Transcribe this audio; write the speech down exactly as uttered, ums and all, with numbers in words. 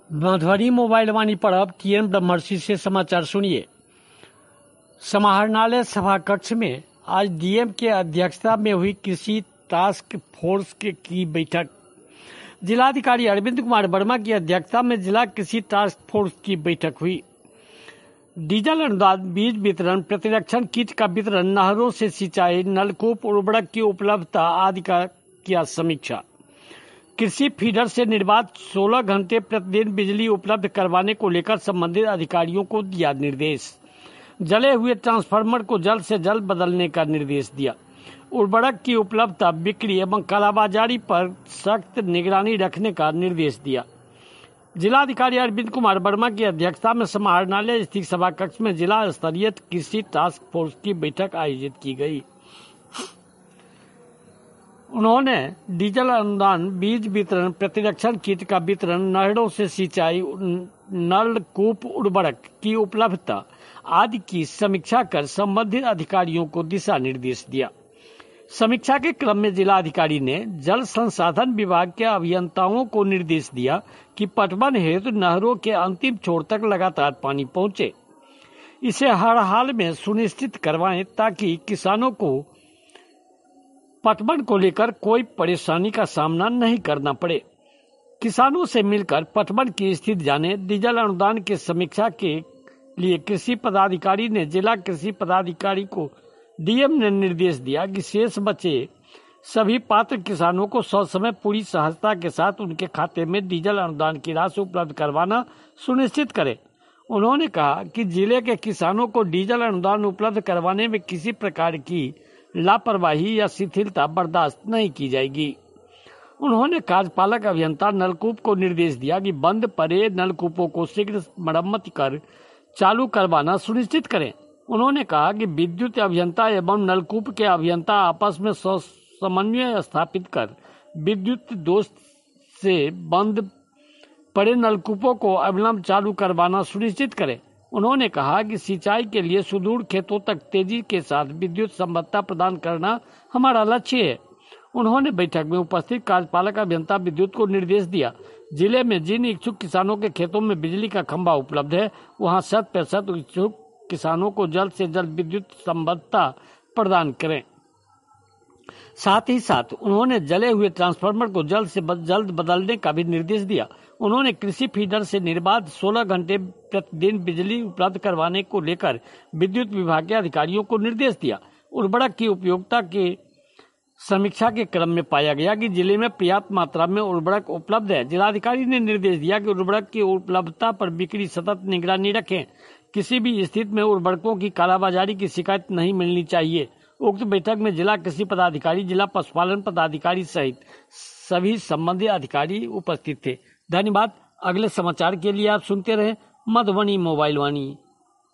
Madhubani mobile वाणी पर अब TN ब्रह्मर्षि से समाचार सुनिए। समाहरणालय सभा कक्ष में आज डीएम के अध्यक्षता में हुई कृषि टास्क फोर्स की बैठक। जिलाधिकारी अरविंद कुमार वर्मा की अध्यक्षता में जिला कृषि टास्क फोर्स की बैठक हुई। डीजल अनुदान, बीज वितरण, प्रतिरक्षण किट का वितरण, नहरों से सिंचाई, नलकूप, उर्वरक की उपलब्धता आदि का किया समीक्षा। कृषि फीडर से निर्बाध सोलह घंटे प्रतिदिन बिजली उपलब्ध करवाने को लेकर संबंधित अधिकारियों को दिया निर्देश। जले हुए ट्रांसफार्मर को जल्द से जल्द बदलने का निर्देश दिया। उर्वरक की उपलब्धता, बिक्री एवं कालाबाजारी पर सख्त निगरानी रखने का निर्देश दिया। जिलाधिकारी अरविंद कुमार वर्मा की अध्यक्षता में समाहरणालय स्थित सभा कक्ष में जिला स्तरीय कृषि टास्क फोर्स की बैठक आयोजित की गई। उन्होंने डीजल अनुदान, बीज वितरण, प्रतिरक्षण किट का वितरण, नहरों से सिंचाई, नलकूप, उर्वरक की उपलब्धता आदि की समीक्षा कर संबंधित अधिकारियों को दिशा निर्देश दिया। समीक्षा के क्रम में जिलाधिकारी ने जल संसाधन विभाग के अभियंताओं को निर्देश दिया कि पटवन हेतु नहरों के अंतिम छोर तक लगातार पानी पहुंचे। इसे हर हाल में सुनिश्चित करवाएं ताकि किसानों को पटवन को लेकर कोई परेशानी का सामना नहीं करना पड़े। किसानों से मिलकर पटवन की स्थिति जाने। डीजल अनुदान की समीक्षा के लिए कृषि पदाधिकारी ने जिला कृषि पदाधिकारी को डीएम ने निर्देश दिया कि शेष बचे सभी पात्र किसानों को ससमय पूरी सहजता के साथ उनके खाते में डीजल अनुदान की राशि उपलब्ध करवाना सुनिश्चित करें। उन्होंने कहा कि जिले के किसानों को डीजल अनुदान उपलब्ध करवाने में किसी प्रकार की लापरवाही या शिथिलता बर्दाश्त नहीं की जाएगी। उन्होंने कार्यपालक अभियंता नलकूप को निर्देश दिया कि बंद पड़े नलकूपों को शीघ्र मरम्मत कर चालू करवाना सुनिश्चित करें। उन्होंने कहा कि विद्युत अभियंता एवं नलकूप के अभियंता आपस में समन्वय स्थापित कर विद्युत दोष से बंद पड़े नलकूपों को अविलंब चालू करवाना सुनिश्चित करें। उन्होंने कहा कि सिंचाई के लिए सुदूर खेतों तक तेजी के साथ विद्युत संबद्धता प्रदान करना हमारा लक्ष्य है। उन्होंने बैठक में उपस्थित कार्यपालक अभियंता विद्युत को निर्देश दिया, जिले में जिन इच्छुक किसानों के खेतों में बिजली का खंभा उपलब्ध है वहां शत प्रतिशत इच्छुक किसानों को जल्द से जल्द विद्युत संबद्धता प्रदान करें। साथ ही साथ उन्होंने जले हुए ट्रांसफार्मर को जल्द से जल्द बदलने का भी निर्देश दिया। उन्होंने कृषि फीडर से निर्बाध सोलह घंटे प्रतिदिन बिजली उपलब्ध करवाने को लेकर विद्युत विभाग के अधिकारियों को निर्देश दिया। उर्वरक की उपयोगिता के समीक्षा के क्रम में पाया गया कि जिले में पर्याप्त मात्रा में उर्वरक उपलब्ध है। जिलाधिकारी ने निर्देश दिया कि उर्वरक की उपलब्धता पर बिक्री सतत निगरानी रखें। किसी भी स्थिति में उर्वरकों की कालाबाजारी की शिकायत नहीं मिलनी चाहिए। उक्त बैठक में जिला कृषि पदाधिकारी, जिला पशुपालन पदाधिकारी सहित सभी संबंधित अधिकारी उपस्थित थे। धन्यवाद। अगले समाचार के लिए आप सुनते रहे मधुबनी मोबाइल वाणी।